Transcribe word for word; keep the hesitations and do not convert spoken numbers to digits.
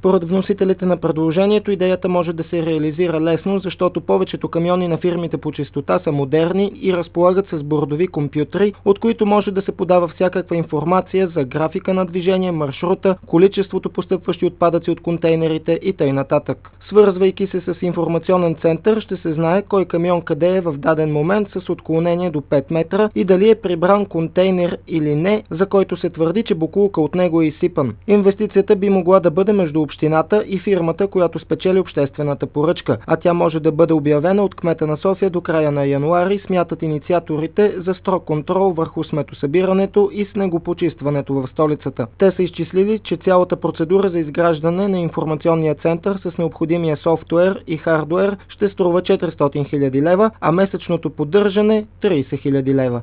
Според вносителите на предложението, идеята може да се реализира лесно, защото повечето камиони на фирмите по чистота са модерни и разполагат с бордови компютри, от които може да се подава всякаква информация за графика на движение, маршрута, количеството постъпващи отпадъци от контейнерите и т.н. Свързвайки се с информационен център, ще се знае кой камион къде е в даден момент с отклонение до пет метра и дали е прибран контейнер или не, за който се твърди, че боклука от него е изсипан. Инвестицията би могла да бъде между общината и фирмата, която спечели обществената поръчка, а тя може да бъде обявена от кмета на София до края на януари, смятат инициаторите, за строг контрол върху сметосъбирането и снегопочистването в столицата. Те са изчислили, че цялата процедура за изграждане на информационния център с необходимия софтуер и хардуер ще струва четиристотин хиляди лева, а месечното поддържане трийсет хиляди лева.